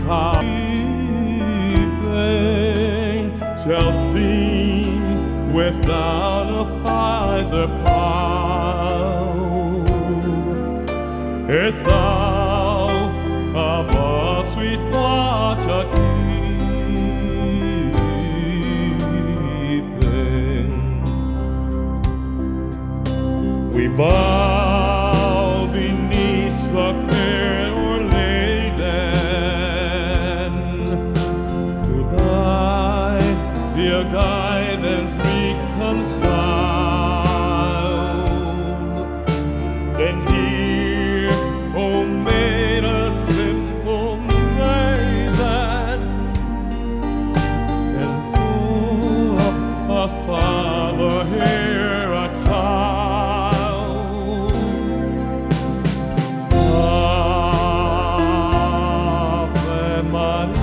Weeping shall sing without a either pound. If thou above sweet water keeping, we bow beneath the care laden to thy dear guidance reconciled. Then hear, O maid, a simple maiden, and for a father hear a child. Ave Maria.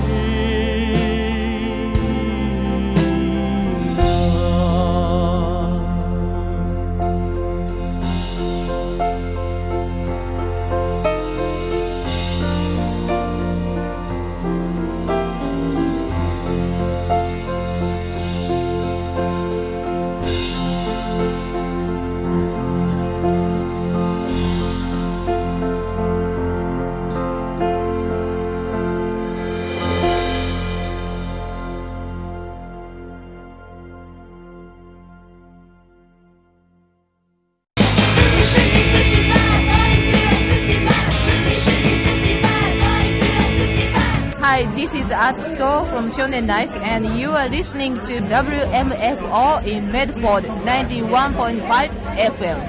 Hi, this is Atsuko from Shonen Life, and you are listening to WMFO in Medford 91.5 FM.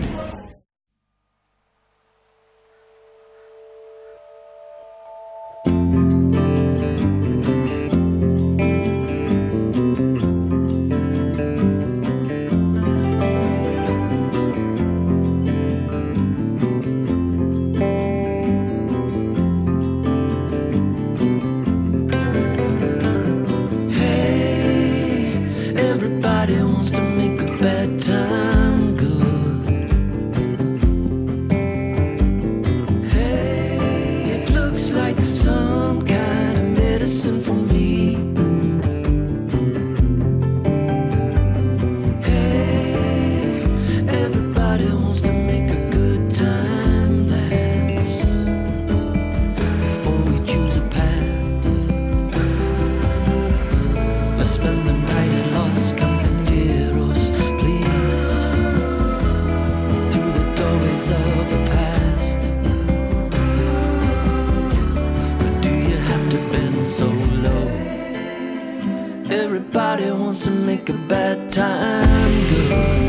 Everybody wants to make a bad time good. Hey, it looks like some kind of medicine for me. Hey, everybody wants to make a good time last before we choose a path. Let's spend the night at Los Compañeros, please, through the doorways of the past. But do you have to bend so low? Everybody wants to make a bad time good.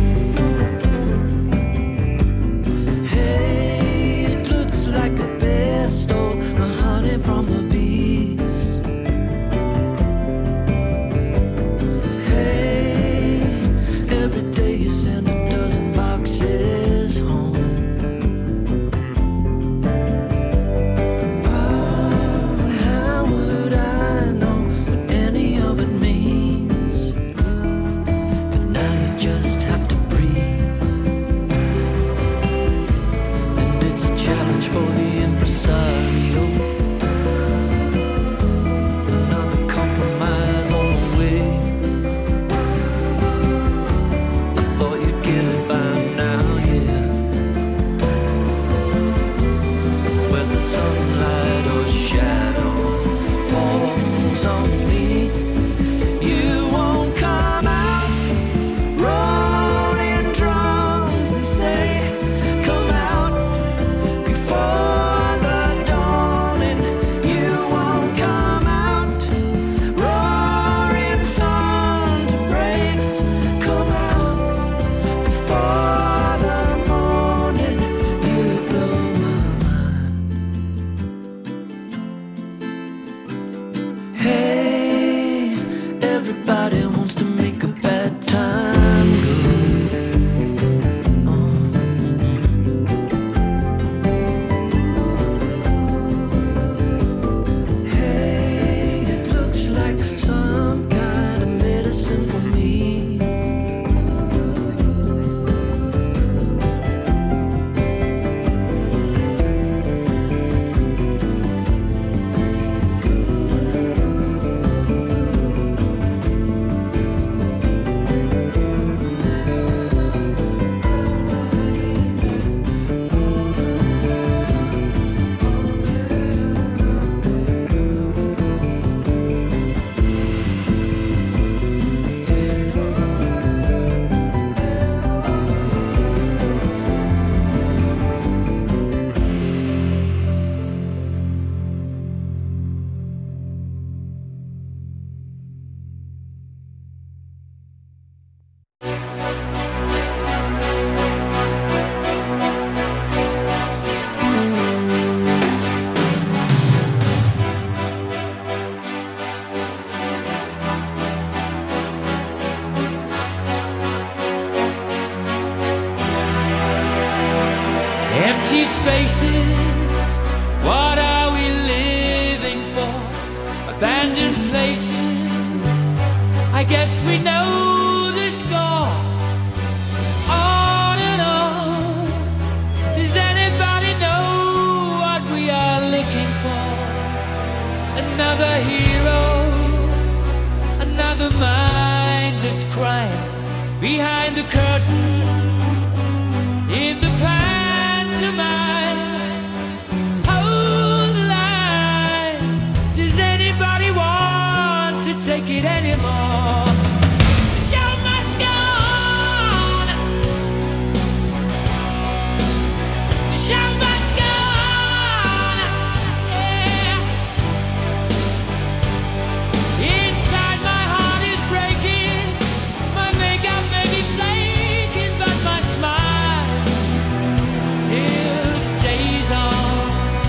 Hey, it looks like a bear stole the honey from the bees. Every day you send a dozen boxes home. Oh, how would I know what any of it means? But now you just have spaces. What are we living for? Abandoned places. I guess we know the score. On and on. Does anybody know what we are looking for? Another hero, another mindless crime behind the curtain in the pantomime. Hold the line. Does anybody want to take it anymore? The show must go on. The show must go on. Yeah. Inside my heart is breaking. My makeup may be flaking, but my smile still stays on.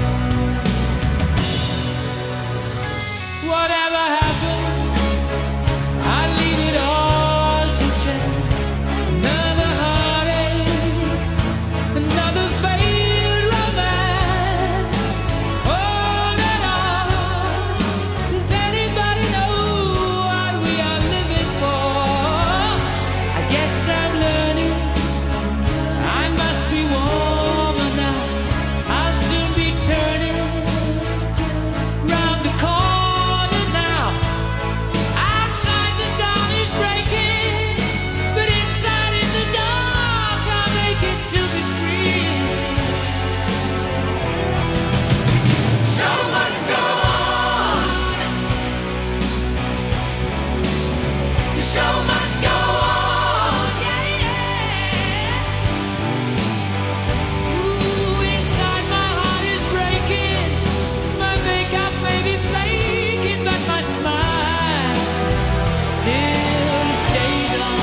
Whatever happens, I leave it all to chance. Another heartache, another failed romance. On and on. Does anybody know what we are living for? I guess I'm learning. I must be warmer now. I'll soon be turning round the corner now. Outside the dawn is breaking, but inside in the dark I'll make it to be free. Show must go on. The show must go on. Yeah, yeah. Ooh, inside my heart is breaking. My makeup may be flaking, but my smile still stays on.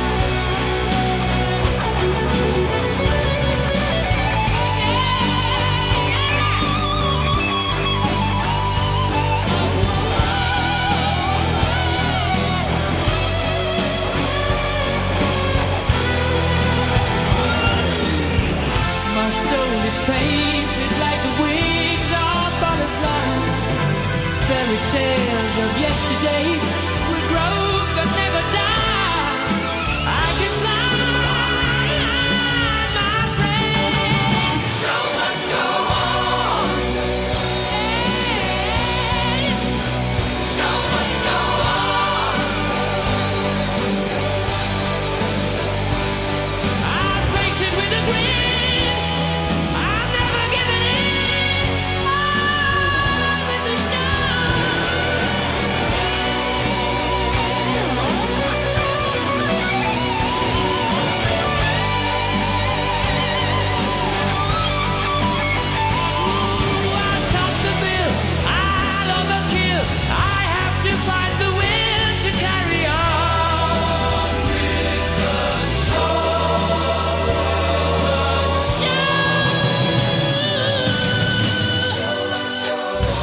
My soul is painted like the wings of butterflies. Fairy tales of yesterday will grow but never die. I can fly, my friend. The show must go on. Hey, the show must go on. I'll face it with a grin. I'm never giving in. On with the show. Ooh, I'll top the bill. I'll overkill. I have to find the will to carry on with the show. Show must go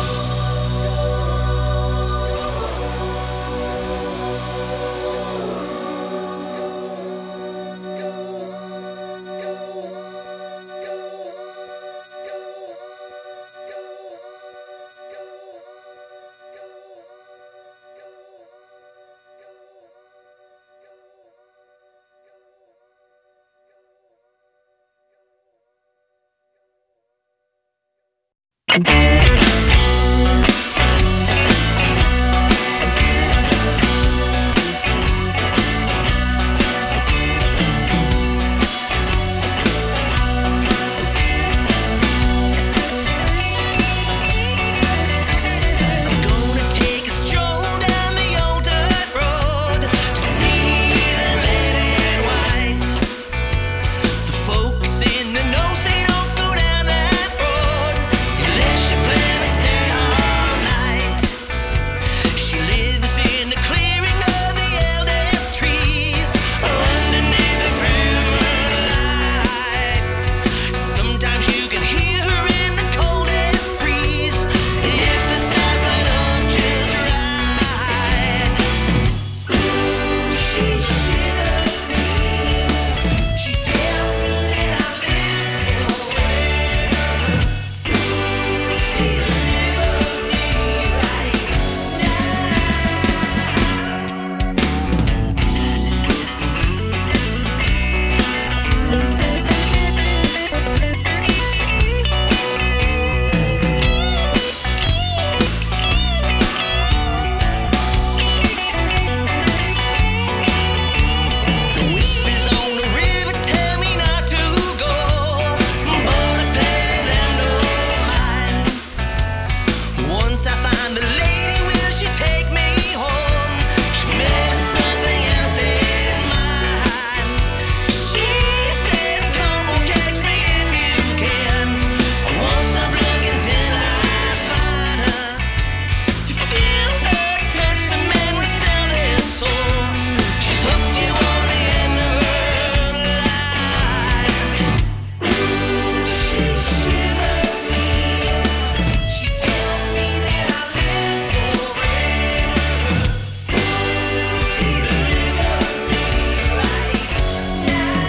Gonna take a stroll down the old dirt road to see the red and white. The folks in the know say don't go down that road unless you plan Once I find a lady, will she take me home? She makes something else in mind. She says, come on, catch me if you can. I won't stop looking till I find her. To feel her touch, the man will sell their soul. She's hooked you on the end of her line. She shivers me. She tells me that I live forever. Deliver me right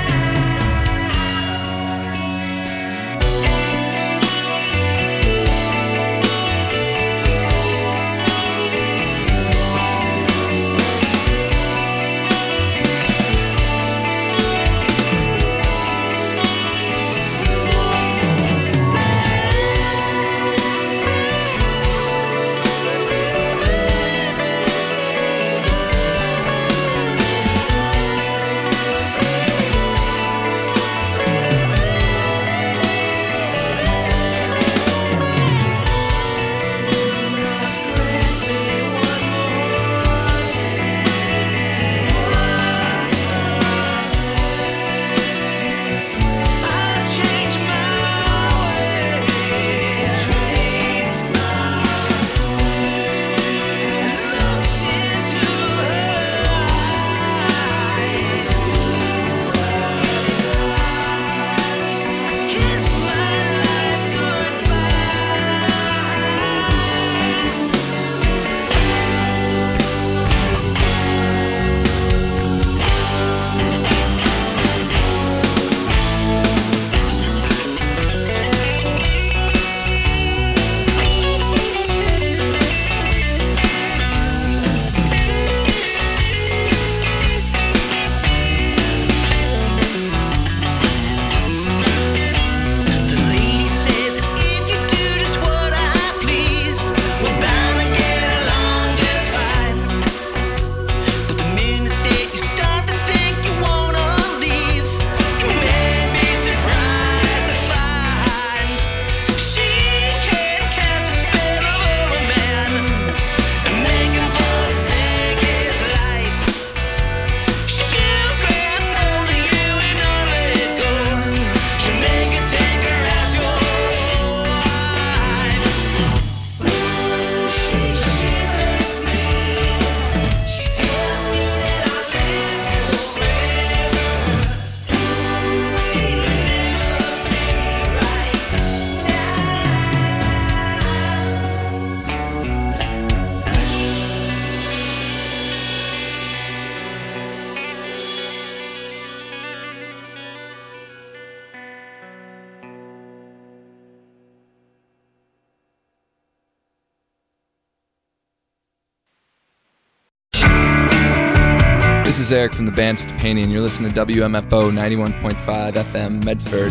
This is Eric from the band Stepanian. You're listening to WMFO 91.5 FM Medford.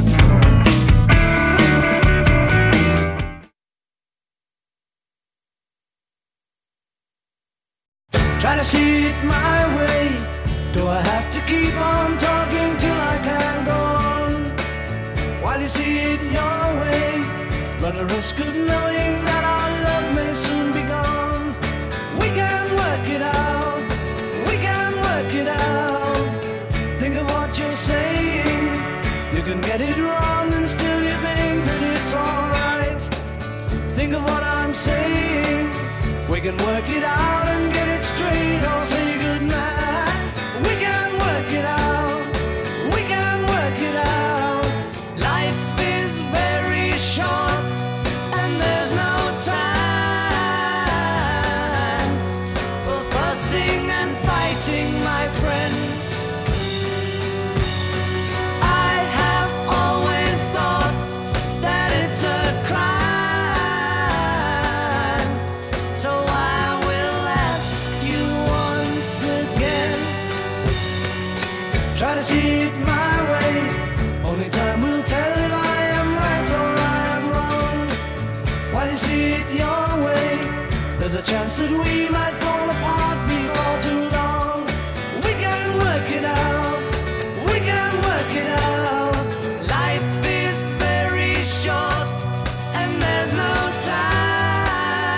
Try to see it my way. Do I have to keep on talking till I can go on? While you see it your way, run the risk of knowing that our love may soon be gone. We can work it out. We can work it out. Think of what you're saying. You can get it wrong and still you think that it's alright. Think of what I'm saying. We can work it out and get it straight or say goodnight. We can work it out. We can work it out. Life is very short and there's no time for fussing and fighting, my friend. I have always thought that it's a crime. So I will ask you once again. Try to see it my way. Only time will tell if I am right or I am wrong. While you see it your way, there's a chance that we might fall apart before too long. We can work it out. We can work it out. Life is very short and there's no time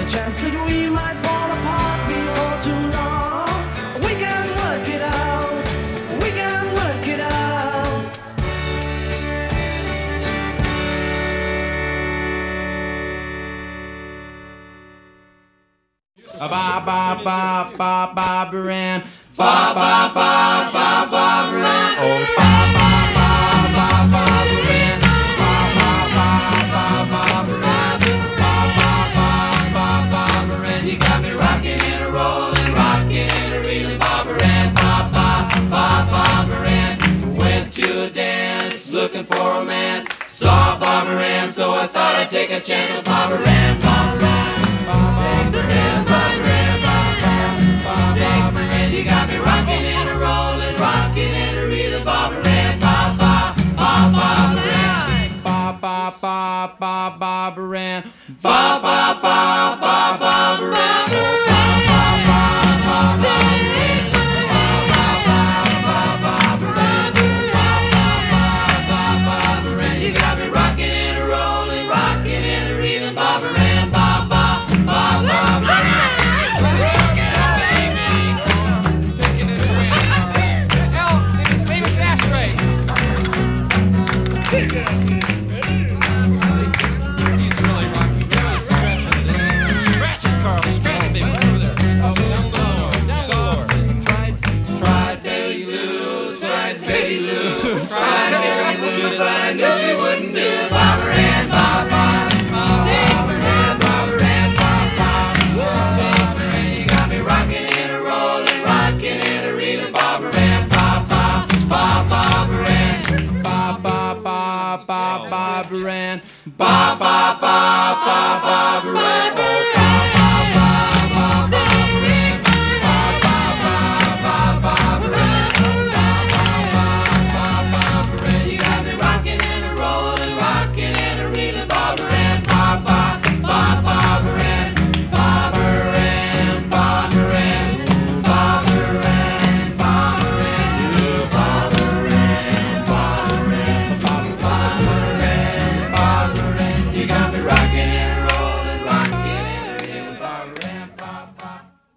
chance that we might fall apart before too long. We can work it out. We can work it out. Ba ba ba ba Barbara Ann. Ba ba ba ba Barbara Ann. Oh ba ba ba ba Barbara Ann. Ba ba ba ba Barbara Ann. Ba ba ba ba Barbara Ann. You got me rocking and a rolling, rocking and a reeling, Barbara Ann. Ba ba ba Barbara Ann. Went to a dance, looking for romance. Saw Barbara Ann, so I thought I'd take a chance with Barbara Ann. Barbara Ann. Barbara Ann. Barbara Ann. Barbara Ann, you got me rocking and a rolling, rocking and a reeling, Barbara Ann. Ba ba ba Barbara Ann. Ba ba ba ba Barbara Ann. Ba ba ba ba Barbara Ann. Ba ba ba ba Barbara Ann. Ba ba ba ba Barbara Ann. Ba ba ba Barbara Ann. You got me rocking and a rolling, rocking and a reeling, Barbara Ann. Ba ba ba Barbara Ann. Barbara Ann. Ba ba ba ba Barbara Ann. Oh, ba ba ba ba Barbara Ann. Ba ba ba ba Barbara Ann. Ba ba ba ba Barbara Ann. You got me rocking and a rolling, rocking and a reeling, Barbara Ann. Ba ba ba Barbara Ann. Barbara Ann. Barbara Ann. Barbara Ann. Barbara Ann. Barbara Ann. Barbara Ann. Barbara Ann. Barbara Ann. You got me rocking and rolling, rocking and a reeling, Barbara Ann. Ba ba.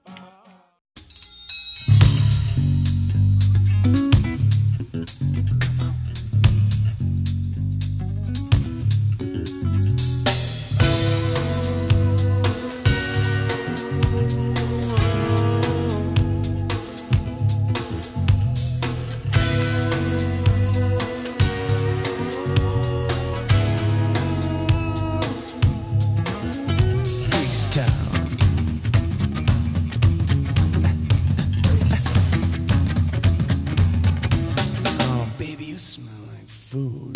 Oh, baby, you smell like food.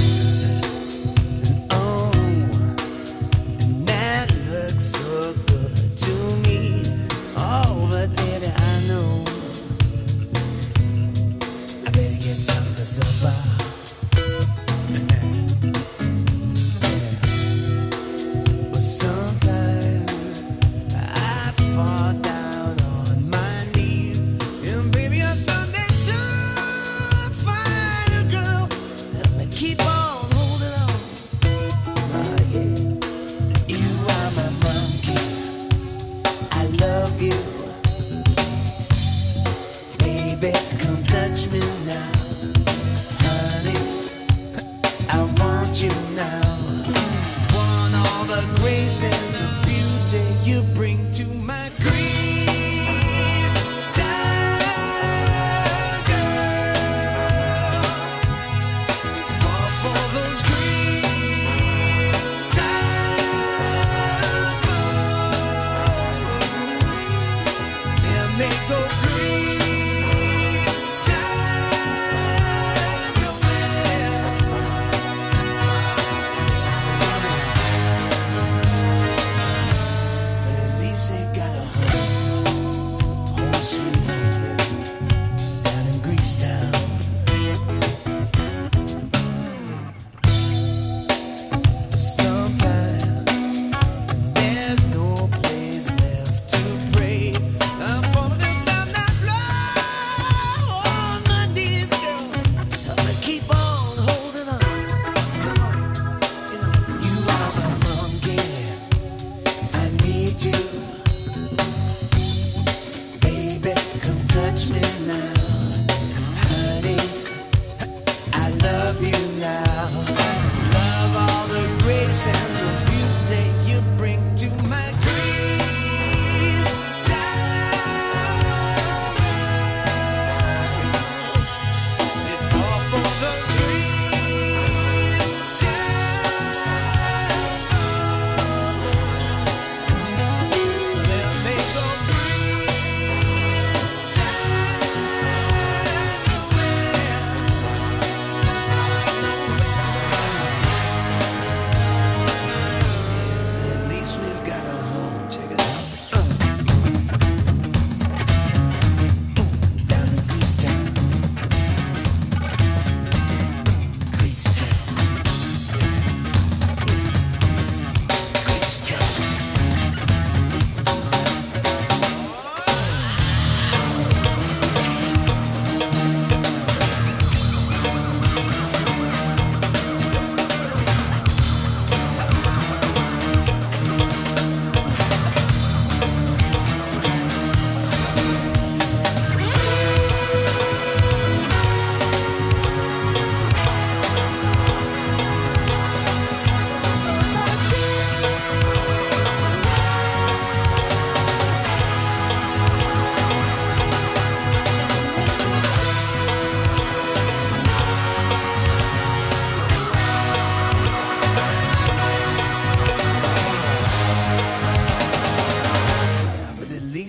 Oh, and that looks so good to me. Oh, but baby, I know I better get some for supper. But sometimes I fall down on my knees, and baby, on Sunday sure find a girl that keep on holding on. Oh yeah, you are my monkey. I love you, baby. Come touch me now, honey. I want you now. Want all the grace and the beauty you bring to my green tiger. Fall for those green tigers, and they go green tiger. Well,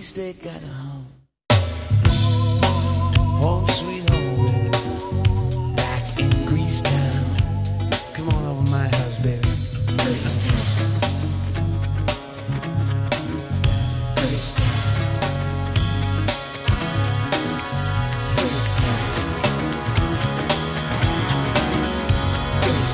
least they got a home. Home sweet home, baby. Back in Grease Town. Come on over to my house, baby. Grease Town. Grease Town. Grease Town. Grease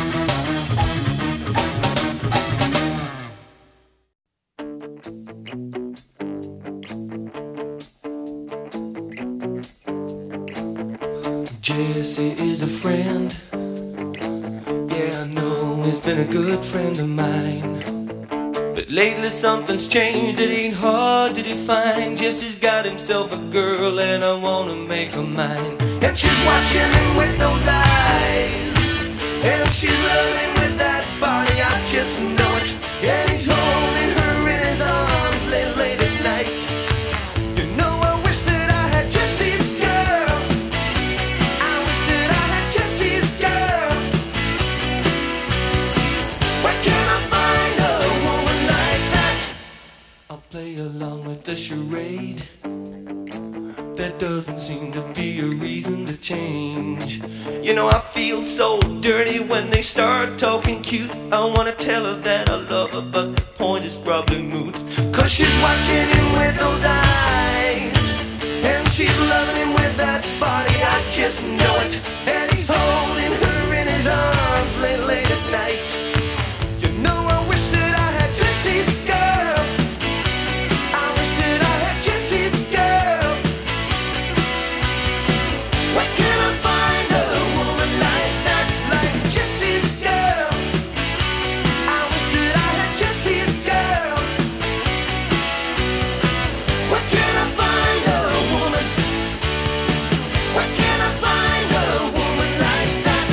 Jesse is a friend. Yeah, I know he's been a good friend of mine. But lately something's changed, it ain't hard to define. Jesse's got himself a girl and I wanna make her mine. And she's watching him with those eyes, and she's loving him with that body, I just know it. And he's holding her in his arms late at night. You know I wish that I had Jesse's girl. I wish that I had Jesse's girl. Where can I find a woman like that? I'll play along with the charade. There doesn't seem to be a reason to change. You know I feel so dirty when they start talking cute. I wanna tell her that I love her, but the point is probably moot. Cause she's watching him with those eyes, and she's loving him with that body, I just know it. And he's holding her in his arms late at night. You know I wish that I had Jesse's girl. I wish that I had Jesse's girl. Where can I find a woman like that, like Jesse's girl? I wish that I had Jesse's girl. Where can I find a woman? Where can I find a woman like that?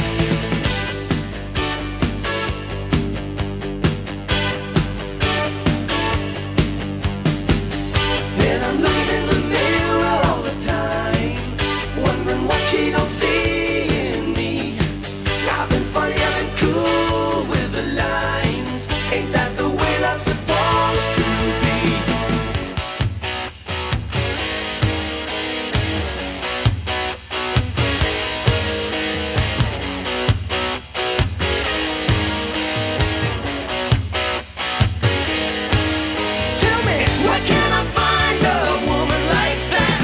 And I'm looking in the mirror all the time, wondering what she don't see in me. I've been funny, I've been cool with the lines. Ain't that the way love's supposed to be? Tell me, where can I find a woman like that?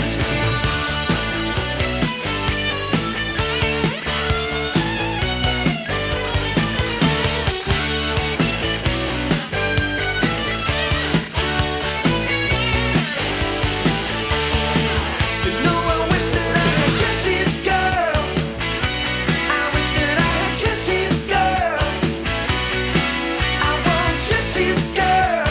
You know I wish that I had Jesse's girl. I wish that I had Jesse's girl. I want Jesse's girl.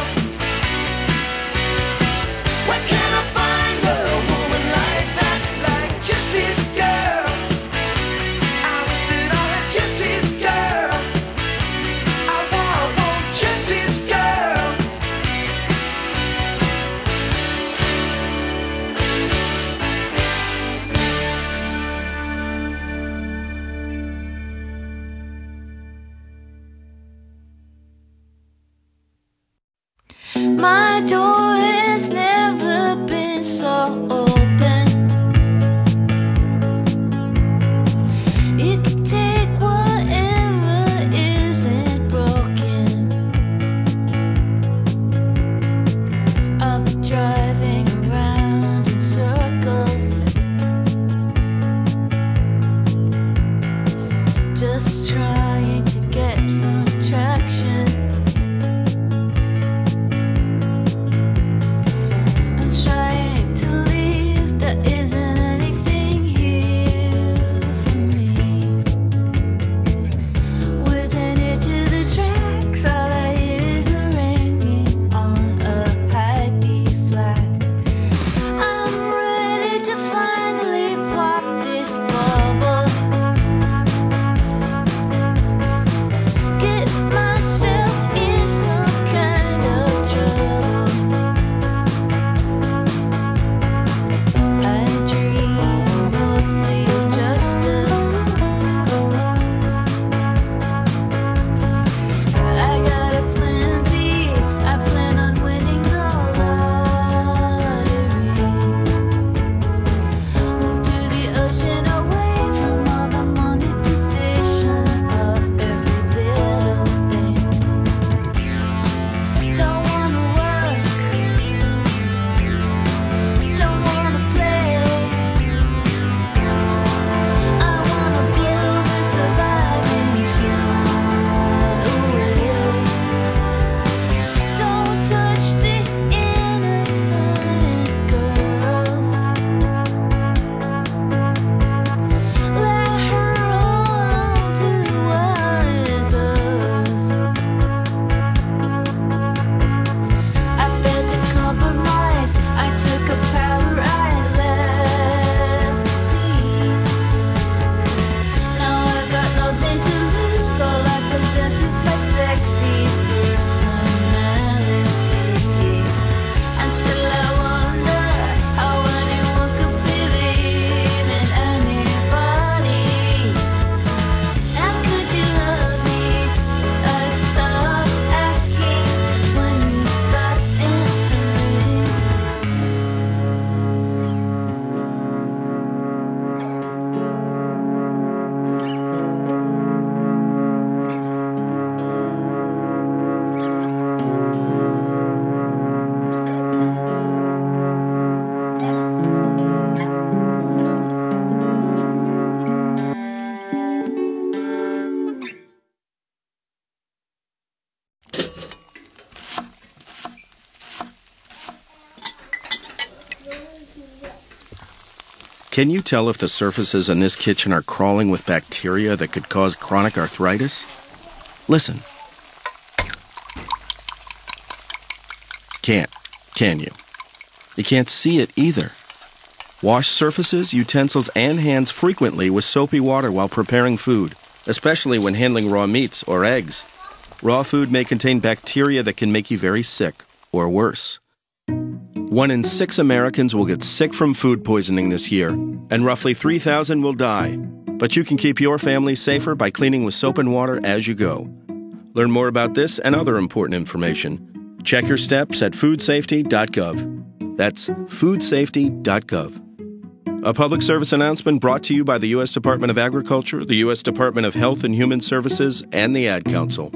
Where can I find a woman like that, like Jesse's girl? I wish that I had Jesse's girl. I want Jesse's girl. My door has never been so open. You can take whatever isn't broken. I'll be driving around in circles, just trying to get some traction. I'm trying to Can you tell if the surfaces in this kitchen are crawling with bacteria that could cause chronic arthritis? Listen. Can't, can you? You can't see it either. Wash surfaces, utensils, and hands frequently with soapy water while preparing food, especially when handling raw meats or eggs. Raw food may contain bacteria that can make you very sick, or worse. 1 in 6 Americans will get sick from food poisoning this year, and roughly 3,000 will die. But you can keep your family safer by cleaning with soap and water as you go. Learn more about this and other important information. Check your steps at foodsafety.gov. That's foodsafety.gov. A public service announcement brought to you by the U.S. Department of Agriculture, the U.S. Department of Health and Human Services, and the Ad Council.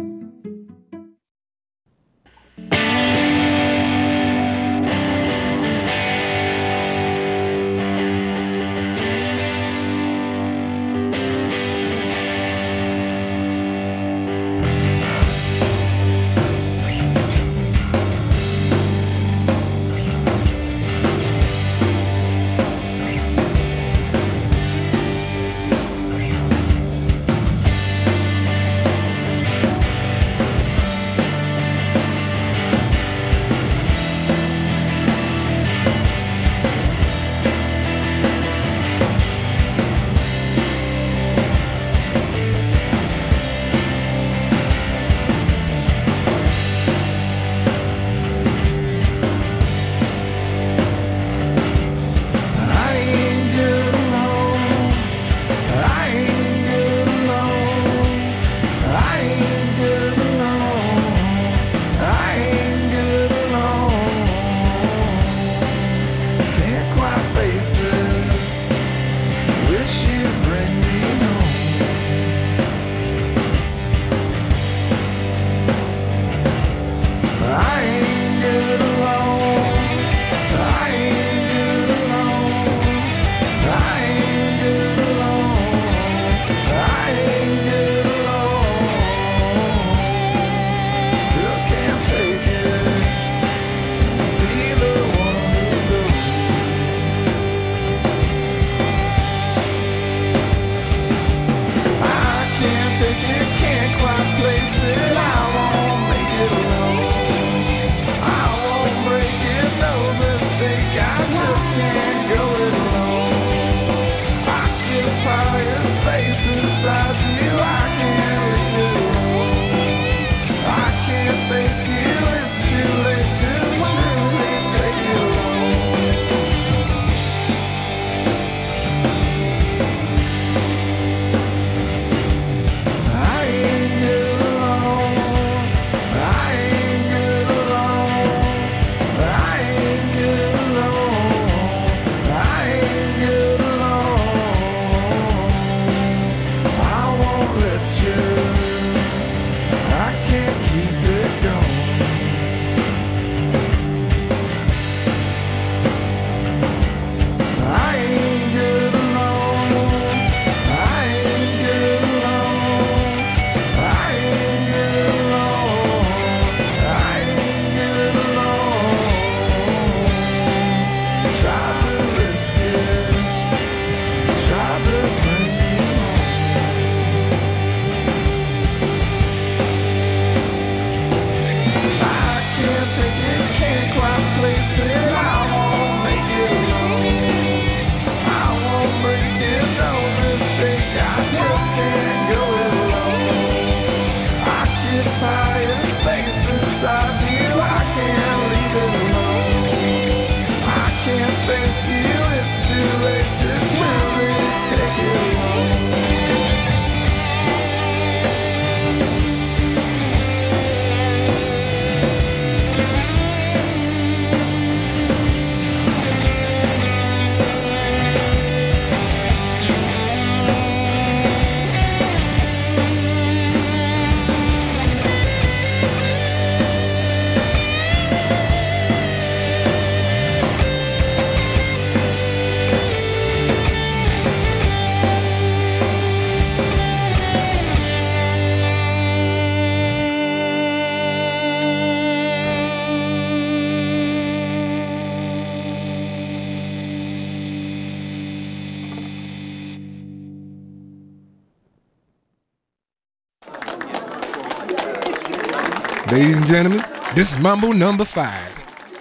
Ladies and gentlemen, this is Mambo number 5.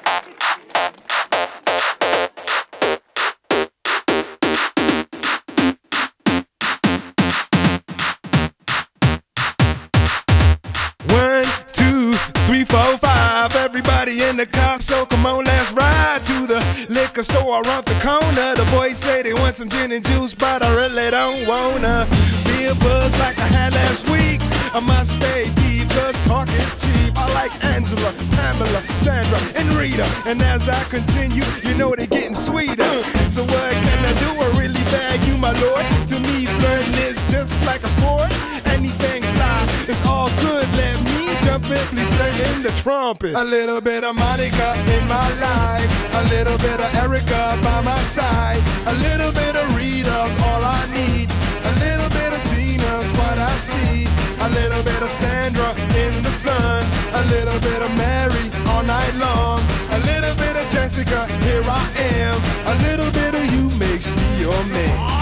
Everybody in the car, so come on, let's ride to the liquor store around the corner. The boys say they want some gin and juice, but I really don't wanna be a buzz like I had last week. I must stay deep, cause talk is cheap. I like Angela, Pamela, Sandra, and Rita. And as I continue, you know they're getting sweeter. So what can I do? I really bag you, my lord. To me, flirting is just like a sport. Anything fly, it's all good. Let me jump in, please sing in the trumpet. A little bit of Monica in my life, a little bit of Erica by my side, a little bit of Rita's all I need, a little bit of Tina's what I see, a little bit of Sandra in the sun, a little bit of Mary all night long, a little bit of Jessica, here I am, a little bit of you makes me your man.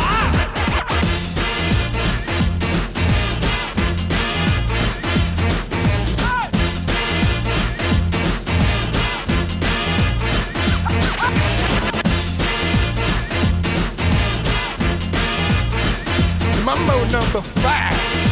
Mambo number 5.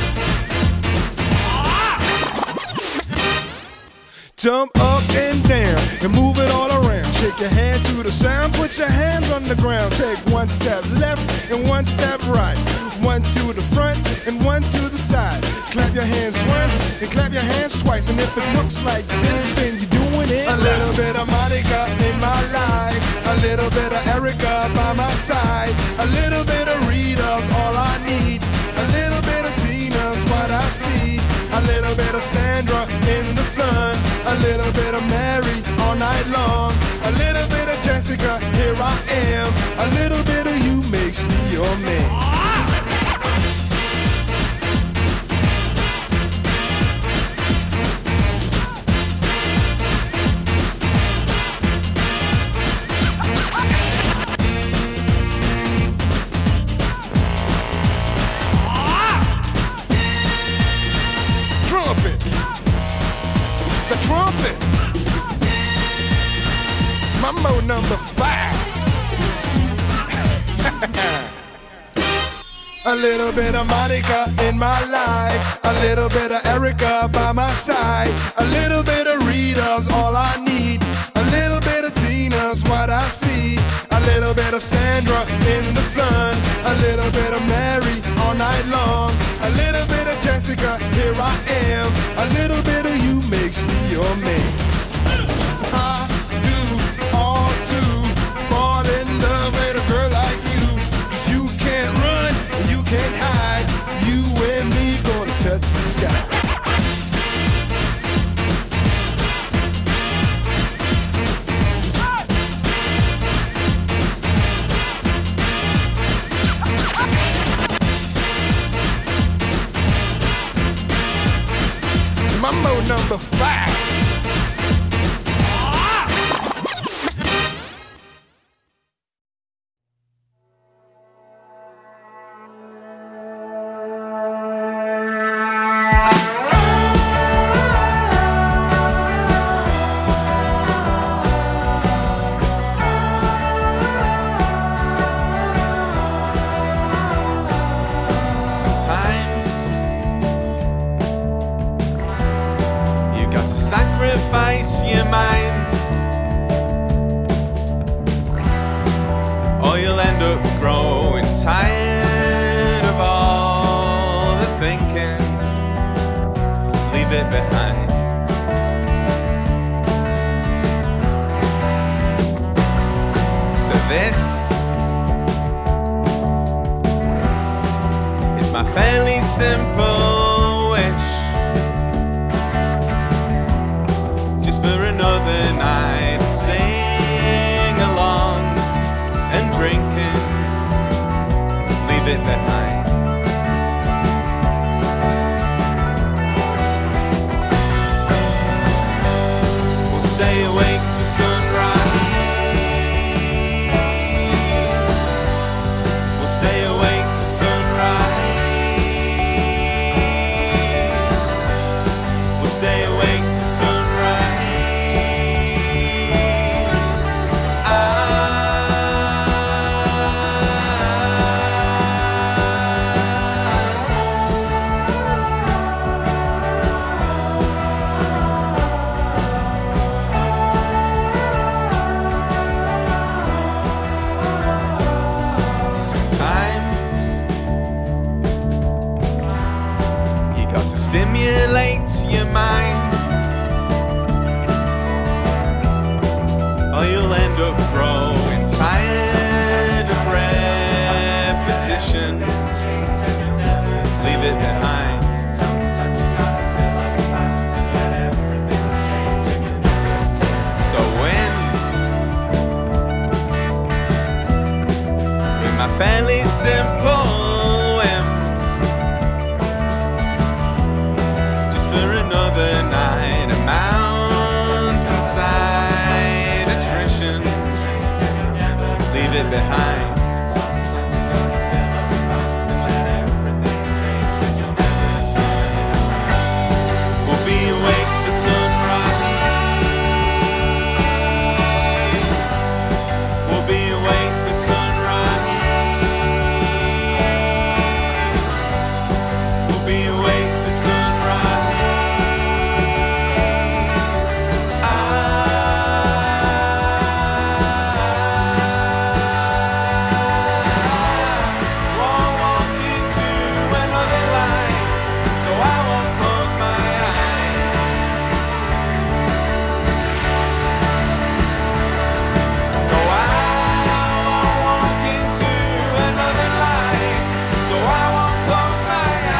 Jump up and down and move it all around. Shake your hand to the sound, put your hands on the ground. Take one step left and one step right. One to the front and one to the side. Clap your hands once and clap your hands twice. And if it looks like this, then you're doing it. A little bit of Monica in my life, a little bit of Erica by my side, a little bit of Rita's all I need, a little bit of Tina's what I see, a little bit of Sandra in the sun, a little bit of Mary all night long, a little bit of Jessica, here I am, a little bit of you makes me your man. Trumpet. Mambo number 5. A little bit of Monica in my life, a little bit of Erica by my side, a little bit of Rita's all I need, a little bit of Tina's what I see, a little bit of Sandra in the sun, a little bit of Mary all night long, a little bit of Jessica, here I am, a little bit of you makes me your man. I do all to fall in love with a girl like you, 'cause you can't run and you can't hide, you and me gonna touch the sky. Mambo number 5. Sacrifice your mind, or you'll end up growing tired of all the thinking. Leave it behind. So this is my fairly simple wish, for another night of sing-alongs and drinking. Leave it behind. We'll stay awake to sunrise. We'll stay awake to sunrise. stimulate your mind, or you'll end up growing tired of repetition. Leave it behind. So when, with my fairly simple whim, just for another night of mountainside attrition, leave it behind. We'll be awake for sunrise. We'll be awake for sunrise. We'll be awake for sunrise. Won't walk into another life, so I won't close my eyes. No, I won't walk into another life, so I won't close my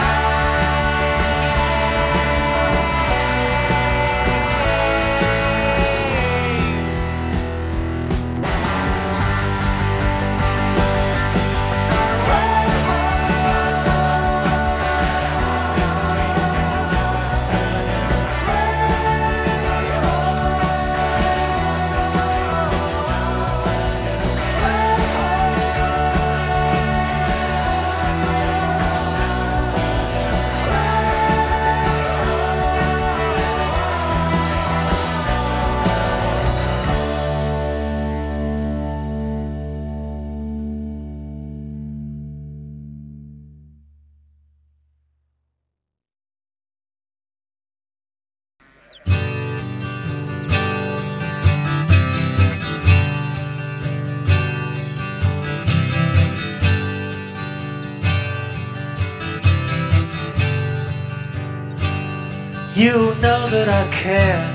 You know that I care.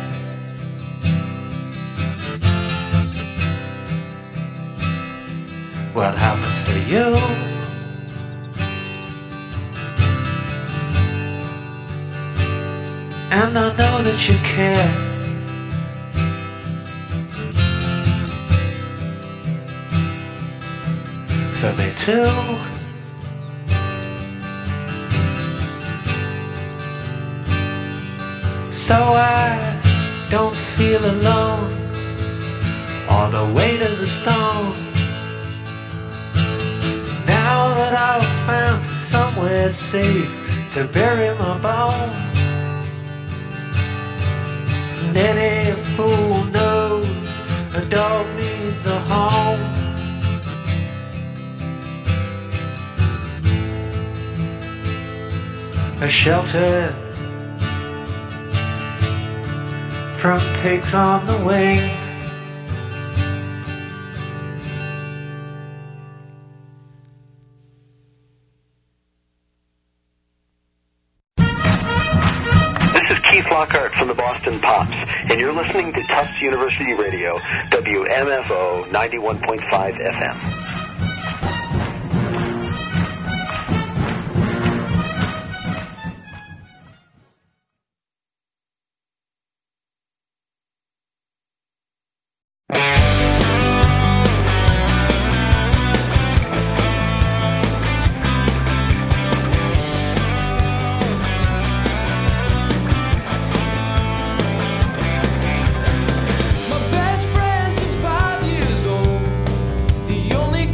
What happens to you? And I know that you care. For me too. So I don't feel alone on the way to the stone. Now that I've found somewhere safe to bury my bone, and any fool knows a dog needs a home. A shelter from pigs on the wing. This is Keith Lockhart from the Boston Pops, and you're listening to Tufts University Radio, WMFO 91.5 FM. My best friend since 5 years old, the only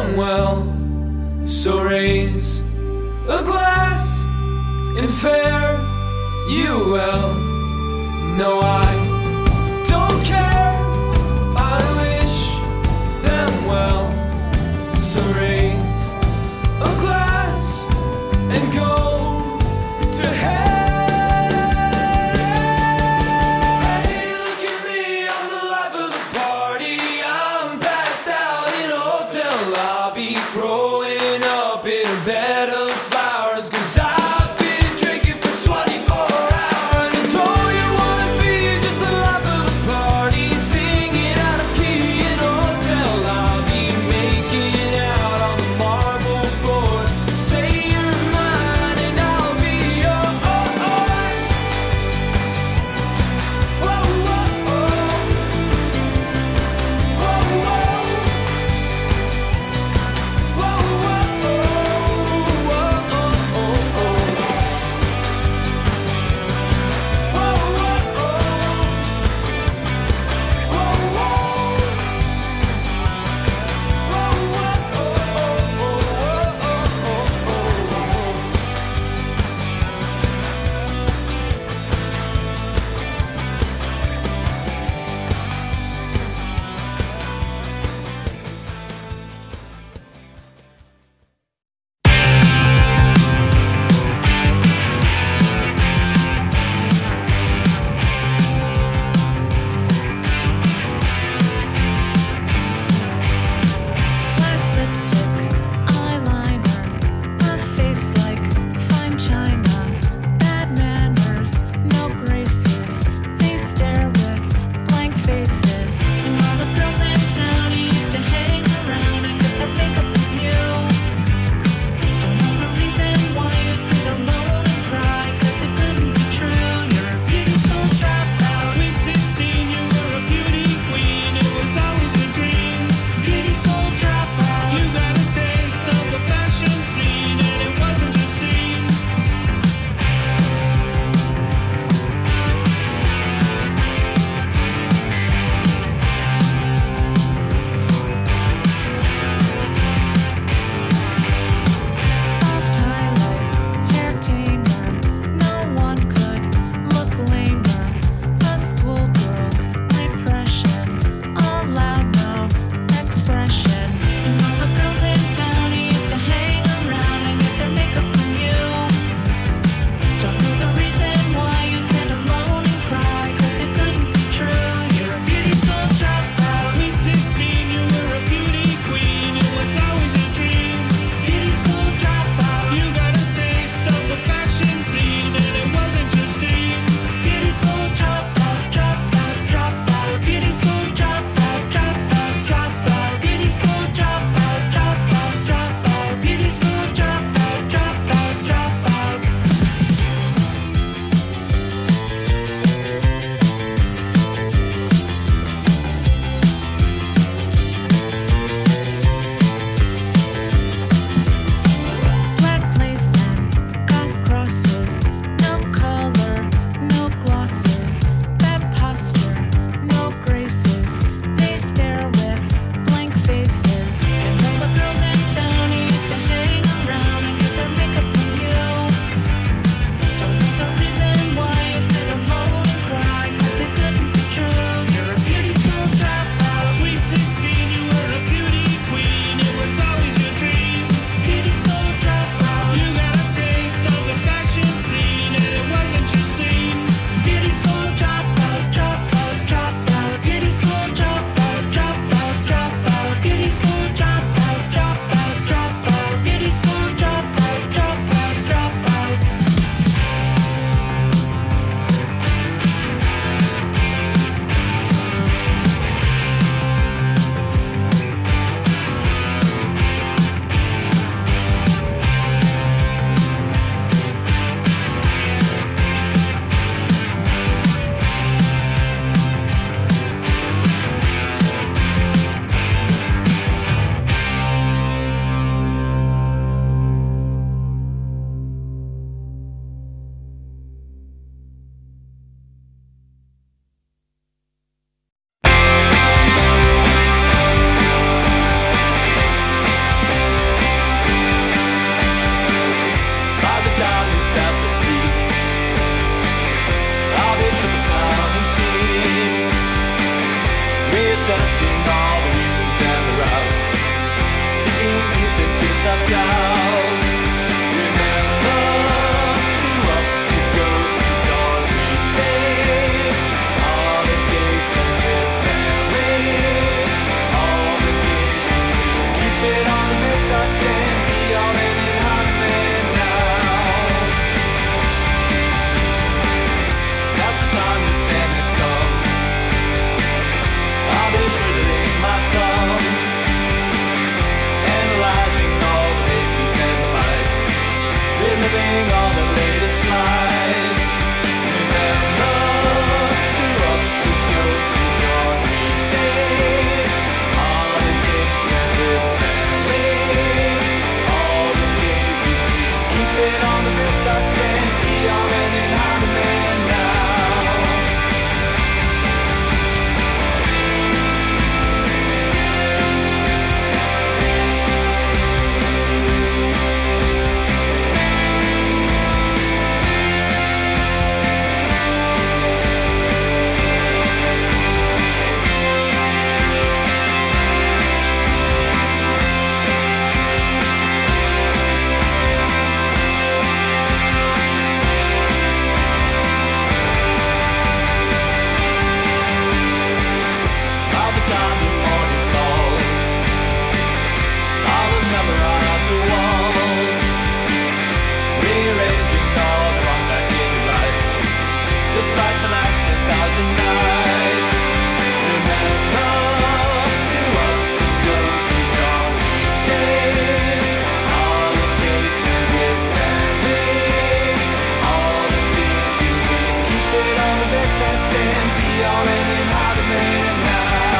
them well. So raise a glass and fare you well. No, I don't care, I wish them well. So raise a glass and go to hell. Hey, look at me, I'm the life of the party. I'm passed out in a hotel lobby, growing up in a bed of flowers, 'cause I've been drinking for 24 hours. And don't you wanna be just the life of the party, singing out of key in a hotel lobby, making out on the marble floor. Say you're mine and I'll be yours. Whoa, whoa, whoa. Whoa, whoa. Whoa, whoa. down. Remember to up the ghost of John weekdays. All the days spent with family. All the days between. Keep it on the bedside stand. Be already in hot man now. Now's the time the Santa comes. I'll be twiddling my thumbs, analyzing all the babies and the lights, reliving all the latest slides. Remember to up the ghost of John weekdays. All the days spent with family. All the days between. Keep it on the bedside stand. Be already in hot man now. By the time the morning calls, I will memorize the walls, rearranging all the wrongs back into rights, just like the last 10,000 nights. Remember to up the ghost of John weekdays. All the days spent with family. All the days between. Keep it on the bedside stand. Be already in hot man now.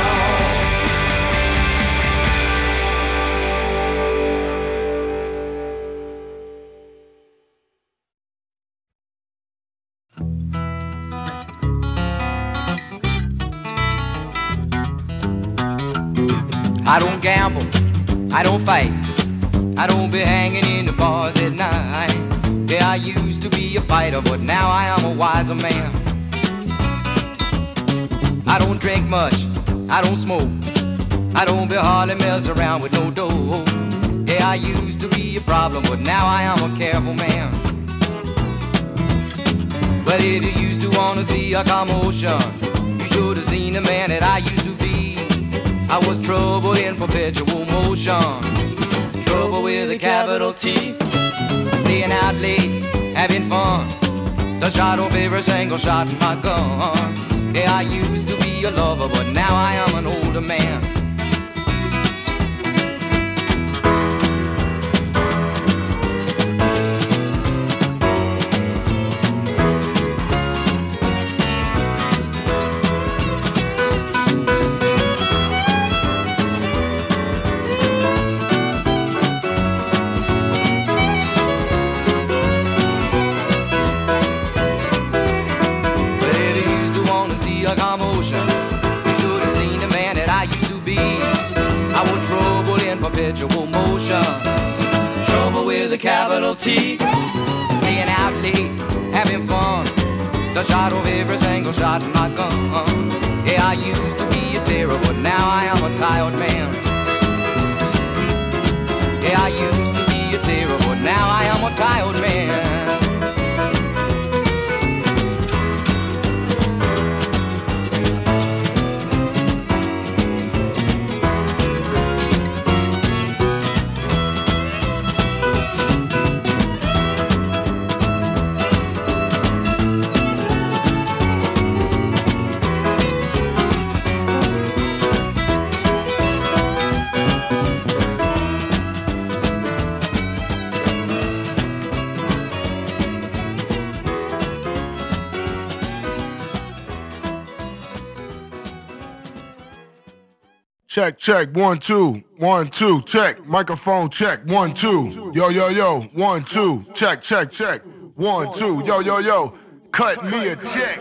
I don't gamble, I don't fight, I don't be hanging in the bars at night. Yeah, I used to be a fighter, but now I am a wiser man. I don't drink much, I don't smoke, I don't be hardly mess around with no dough. Yeah, I used to be a problem, but now I am a careful man. Well, if you used to wanna see a commotion, you should have seen the man that I used to be. I was trouble in perpetual motion, trouble with a capital T. Staying out late, having fun, the shot of every single shot in my gun. Yeah, I used to be a lover, but now I am an older man. Perpetual motion, trouble with a capital T. Staying out late, having fun, the shot of every single shot in my gun. Yeah, I used to be a terror, but now I am a tired man. Yeah, I used to be a terror, but now I am a tired man. Check, check, 1, 2, 1, 2, check. Microphone check, 1, 2. Yo, yo, yo, 1, 2, check, check, check. 1, 2, yo, yo, yo. Cut me a check.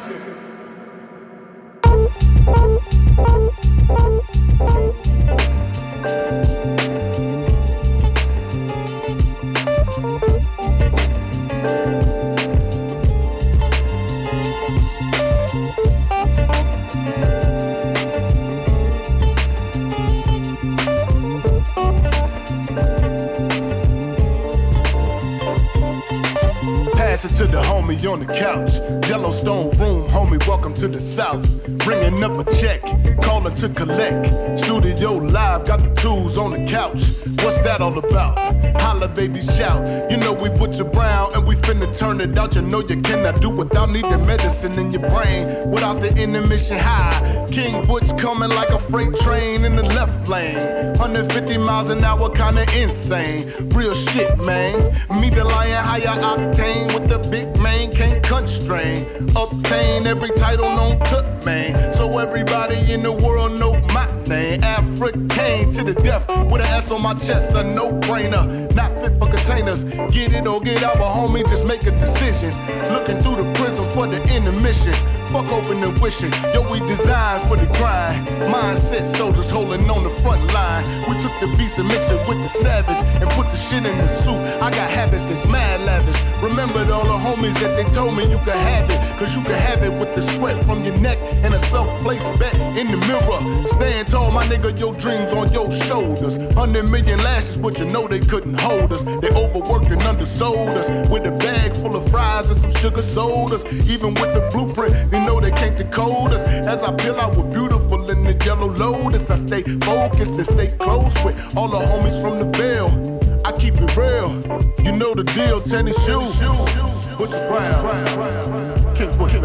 to the homie on the couch. Yellowstone room, homie, welcome to the South. Bringing up a check, calling to collect. Studio live, got the tools on the couch. What's that all about? Holla, baby, shout. You know we Butcher Brown and we finna turn it out. You know you cannot do without needing medicine in your brain. Without the intermission high. King Butch coming like a freight train in the left lane. 150 miles an hour, kinda insane. Real shit, man. Me the lion, higher octane with the big man, can't constrain. Obtain every title known to man. So everybody in the world know my name. African to the death with an S on my chest, a no-brainer. Not fit for containers. Get it or get out, but homie, just make a decision. Looking through the prism for the intermission. Fuck open and wishing. Yo, we designed for the grind. Mindset soldiers holding on the front line. We took the beats and mixed it with the savage and put the shit in the suit. I got habits that's mad lavish. Remembered all the homies that they told me you could have it. Cause you can have it with the sweat from your neck and a self-placed bet in the mirror. Stand tall, my nigga, your dreams on your shoulders. 100 million lashes, but you know they couldn't hold us. They overworked and undersold us with a bag full of fries and some sugar sodas. Even with the blueprint, they know they can't decode us. As I peel out with beautiful in the yellow lotus, I stay focused and stay close with all the homies from the Ville. I keep it real, you know the deal. Tennis shoes, Butcher Brown, King Butcher,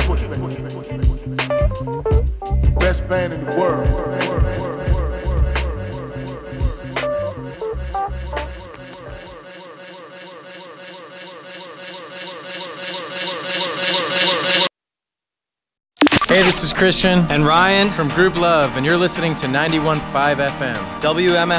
best band in the world. Hey, this is Christian and Ryan from Group Love, and you're listening to 91.5 FM. WMF.